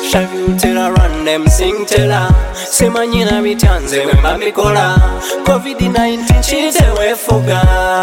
Shall you tell her run them sing tell her Simanyina bityanze we mbabikola COVID-19 chite wefuga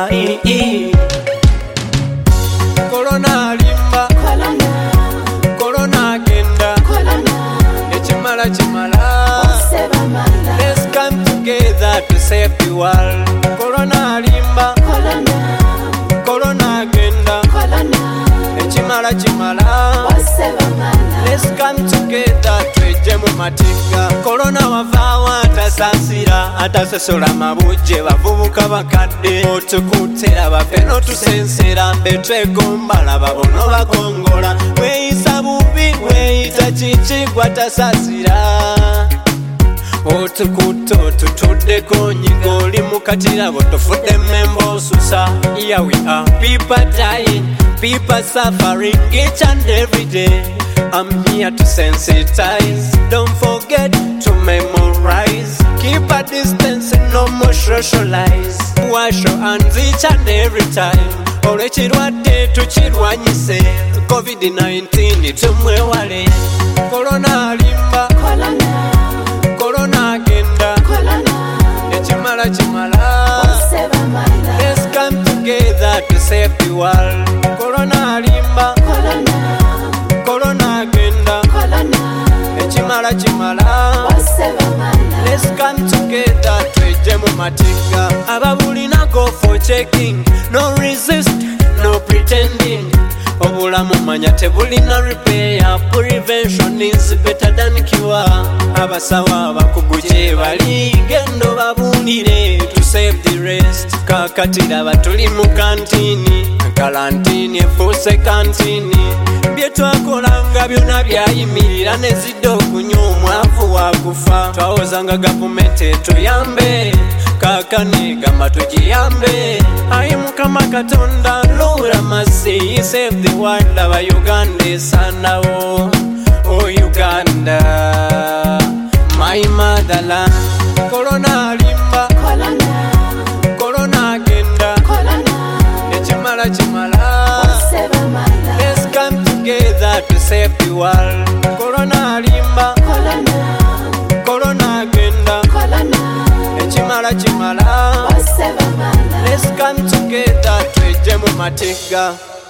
Corona limba Corona agenda Echimala chimala Let's come together to save the world Corona limba Corona agenda Echimala chimala Let's come together tweje mu matika Corona wavawa atasasira atasesola mabuje bavubuka bakadde otukutera bafeno tusensera betwegombala babono bakongola weyisa bubi weyita chichi gwatasasira otukuto tutuddeko nyigo oli mukatirabo tofudde membo susa. Here we are, people dying, people suffering each and every day. I'm here to sensitize, don't forget to memorize. Keep a distance and no more socialize. Wash your hands each and every time. Olekirwadde tukirwanyise COVID-19 tumwewale. Corona limba Corona agenda Echimala chimala Let's come together to save the world Corona limba Corona agenda Echimala chimala Let's come together tweje mu matika Ababulina go for checking No resist, no pretending Obulamu manya tebulina repair Prevention is better than cure Abasawa bakugu gye bali gendo babulire to save the rest Kakatira batuli mu kantini Kalantini efuuse kantini Byetwakolanga byonna byayimirira ne zidde okunywa omwavu wakufa Twawozanga gavumenti etuyambe Kakane gamba tugiyambe Ayi Mukama Katonda Lord mercy save the world aba Uganda esanawo Oh Uganda my motherland Corona limba Corona agenda Echimala chimala Let's come together to save the world Corona limba Corona agenda Echimala chimala Let's come together tweje mu matika